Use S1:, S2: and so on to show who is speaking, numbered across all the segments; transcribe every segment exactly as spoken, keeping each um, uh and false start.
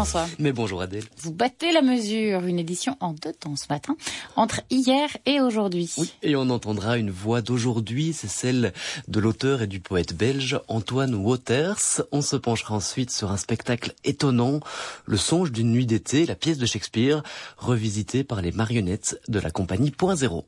S1: François.
S2: Mais bonjour Adèle.
S1: Vous battez la mesure, une édition en deux temps ce matin, entre hier et aujourd'hui.
S2: Oui, et on entendra une voix d'aujourd'hui, c'est celle de l'auteur et du poète belge Antoine Waters. On se penchera ensuite sur un spectacle étonnant, Le songe d'une nuit d'été, la pièce de Shakespeare, revisitée par les marionnettes de la compagnie Point Zéro.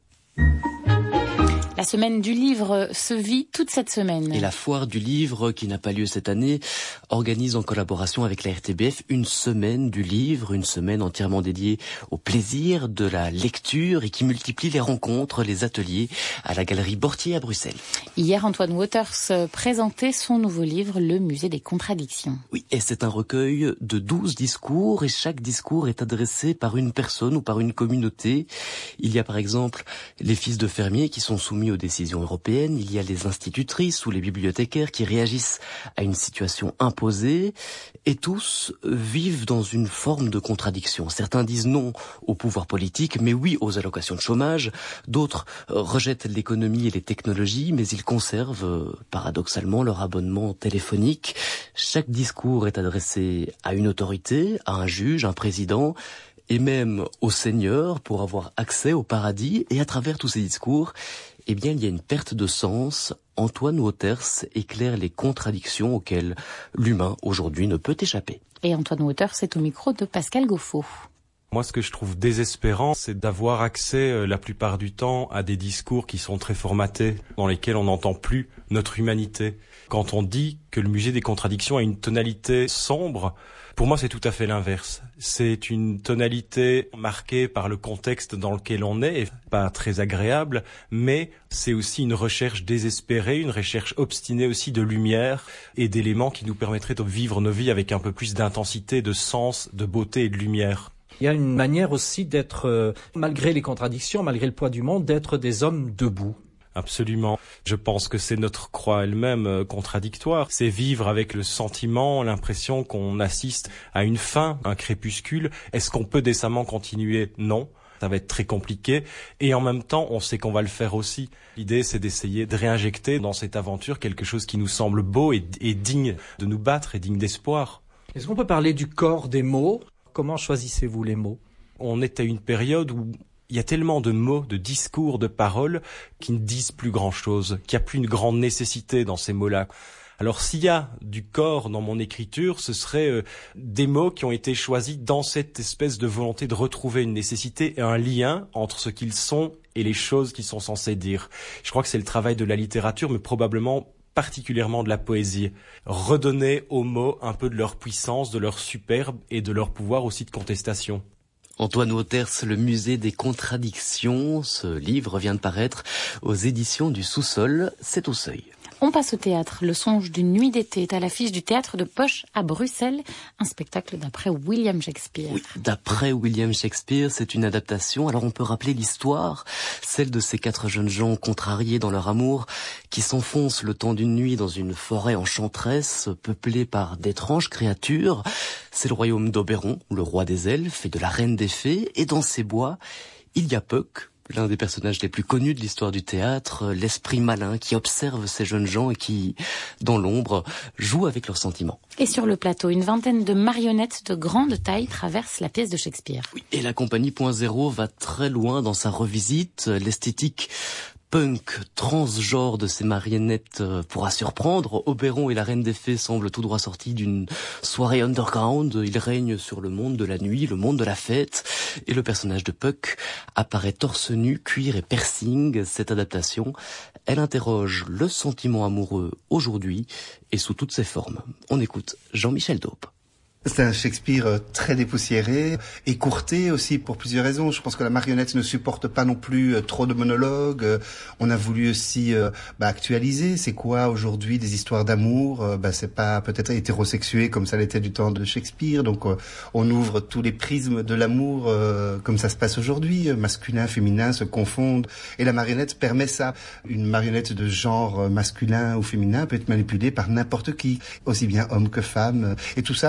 S1: La semaine du livre se vit toute cette semaine.
S2: Et la foire du livre, qui n'a pas lieu cette année, organise en collaboration avec la R T B F une semaine du livre, une semaine entièrement dédiée au plaisir de la lecture et qui multiplie les rencontres, les ateliers à la galerie Bortier à Bruxelles.
S1: Hier, Antoine Waters présentait son nouveau livre, Le musée des contradictions.
S2: Oui, et c'est un recueil de douze discours et chaque discours est adressé par une personne ou par une communauté. Il y a par exemple les fils de fermiers qui sont soumis aux décisions européennes, il y a les institutrices ou les bibliothécaires qui réagissent à une situation imposée, et tous vivent dans une forme de contradiction. Certains disent non au pouvoir politique, mais oui aux allocations de chômage, d'autres rejettent l'économie et les technologies, mais ils conservent paradoxalement leur abonnement téléphonique. Chaque discours est adressé à une autorité, à un juge, un président, et même au Seigneur pour avoir accès au paradis. Et à travers tous ces discours, eh bien, il y a une perte de sens. Antoine Waters éclaire les contradictions auxquelles l'humain aujourd'hui ne peut échapper.
S1: Et Antoine Waters, c'est au micro de Pascal Gauffaut.
S3: Moi, ce que je trouve désespérant, c'est d'avoir accès euh, la plupart du temps à des discours qui sont très formatés, dans lesquels on n'entend plus notre humanité. Quand on dit que le musée des contradictions a une tonalité sombre, pour moi, c'est tout à fait l'inverse. C'est une tonalité marquée par le contexte dans lequel on est, et pas très agréable, mais c'est aussi une recherche désespérée, une recherche obstinée aussi de lumière et d'éléments qui nous permettraient de vivre nos vies avec un peu plus d'intensité, de sens, de beauté et de lumière.
S4: Il y a une manière aussi d'être, euh, malgré les contradictions, malgré le poids du monde, d'être des hommes debout.
S3: Absolument. Je pense que c'est notre croix elle-même euh, contradictoire. C'est vivre avec le sentiment, l'impression qu'on assiste à une fin, un crépuscule. Est-ce qu'on peut décemment continuer ? Non. Ça va être très compliqué. Et en même temps, on sait qu'on va le faire aussi. L'idée, c'est d'essayer de réinjecter dans cette aventure quelque chose qui nous semble beau et, et digne de nous battre et digne d'espoir.
S4: Est-ce qu'on peut parler du corps des mots ? Comment choisissez-vous les mots ?
S3: On est à une période où il y a tellement de mots, de discours, de paroles qui ne disent plus grand-chose, qu'il n'y a plus une grande nécessité dans ces mots-là. Alors s'il y a du corps dans mon écriture, ce serait euh, des mots qui ont été choisis dans cette espèce de volonté de retrouver une nécessité et un lien entre ce qu'ils sont et les choses qu'ils sont censés dire. Je crois que c'est le travail de la littérature, mais probablement particulièrement de la poésie. Redonner aux mots un peu de leur puissance, de leur superbe et de leur pouvoir aussi de contestation.
S2: Antoine Waters, Le musée des contradictions. Ce livre vient de paraître aux éditions du Sous-sol. C'est au Seuil.
S1: On passe au théâtre. Le songe d'une nuit d'été est à l'affiche du Théâtre de Poche à Bruxelles. Un spectacle d'après William Shakespeare.
S2: Oui, d'après William Shakespeare, c'est une adaptation. Alors on peut rappeler l'histoire, celle de ces quatre jeunes gens contrariés dans leur amour, qui s'enfoncent le temps d'une nuit dans une forêt enchanteresse, peuplée par d'étranges créatures. C'est le royaume d'Oberon, le roi des elfes et de la reine des fées. Et dans ces bois, il y a Puck, l'un des personnages les plus connus de l'histoire du théâtre, l'esprit malin qui observe ces jeunes gens et qui, dans l'ombre, joue avec leurs sentiments.
S1: Et sur le plateau, une vingtaine de marionnettes de grande taille traversent la pièce de Shakespeare.
S2: Oui, et la compagnie Point Zéro va très loin dans sa revisite. L'esthétique punk transgenre de ces marionnettes pourra surprendre. Oberon et la Reine des Fées semblent tout droit sortis d'une soirée underground. Ils règnent sur le monde de la nuit, le monde de la fête. Et le personnage de Puck apparaît torse nu, cuir et piercing. Cette adaptation, elle interroge le sentiment amoureux aujourd'hui et sous toutes ses formes. On écoute Jean-Michel Daupe.
S5: C'est un Shakespeare très dépoussiéré, écourté aussi pour plusieurs raisons. Je pense que la marionnette ne supporte pas non plus trop de monologues. On a voulu aussi bah, actualiser. C'est quoi aujourd'hui des histoires d'amour ? Bah, c'est pas peut-être hétérosexué comme ça l'était du temps de Shakespeare. Donc on ouvre tous les prismes de l'amour euh, comme ça se passe aujourd'hui. Masculin, féminin se confondent. Et la marionnette permet ça. Une marionnette de genre masculin ou féminin peut être manipulée par n'importe qui, aussi bien homme que femme. Et tout ça sans faire de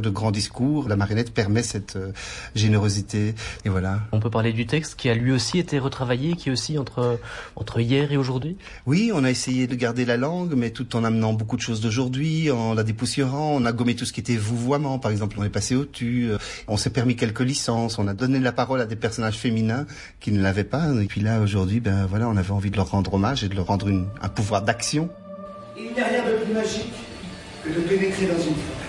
S5: de grands discours, la marionnette permet cette euh, générosité. Et voilà.
S2: On peut parler du texte qui a lui aussi été retravaillé, qui est aussi entre, entre hier et aujourd'hui?
S5: Oui, on a essayé de garder la langue, mais tout en amenant beaucoup de choses d'aujourd'hui, en la dépoussiérant. On a gommé tout ce qui était vouvoiement, par exemple. On est passé au tu. On s'est permis quelques licences. On a donné la parole à des personnages féminins qui ne l'avaient pas. Et puis là, aujourd'hui, ben voilà, on avait envie de leur rendre hommage et de leur rendre une, un pouvoir d'action.
S6: Il n'y a rien de plus magique que de pénétrer dans une forêt.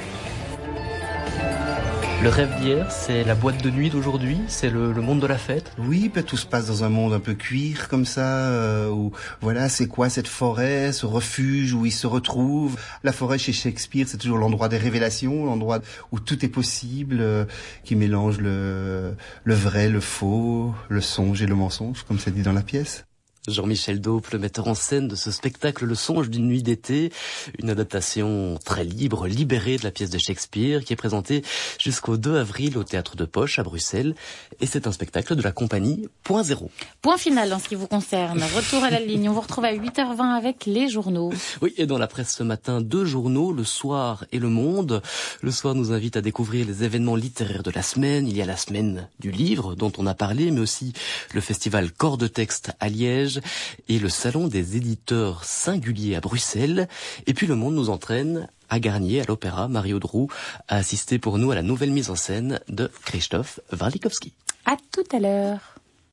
S2: Le rêve d'hier, c'est la boîte de nuit d'aujourd'hui, c'est le, le monde de la fête.
S5: Oui, ben, tout se passe dans un monde un peu cuir comme ça, euh, où voilà, c'est quoi cette forêt, ce refuge où il se retrouve. La forêt chez Shakespeare, c'est toujours l'endroit des révélations, l'endroit où tout est possible, euh, qui mélange le, le vrai, le faux, le songe et le mensonge, comme c'est dit dans la pièce.
S2: Jean-Michel Daupe, le metteur en scène de ce spectacle Le songe d'une nuit d'été, une adaptation très libre, libérée de la pièce de Shakespeare, qui est présentée jusqu'au deux avril au Théâtre de Poche à Bruxelles. Et c'est un spectacle de la compagnie Point Zéro.
S1: Point final en ce qui vous concerne. Retour à la ligne. On vous retrouve à huit heures vingt avec les journaux.
S2: Oui, et dans la presse ce matin, deux journaux, Le Soir et Le Monde. Le Soir nous invite à découvrir les événements littéraires de la semaine. Il y a la semaine du livre dont on a parlé, mais aussi le festival Corps de Texte à Liège et le salon des éditeurs singuliers à Bruxelles. Et puis Le Monde nous entraîne à Garnier, à l'Opéra. Mario Drou a assisté pour nous à la nouvelle mise en scène de Krzysztof Warlikowski.
S1: À tout à l'heure.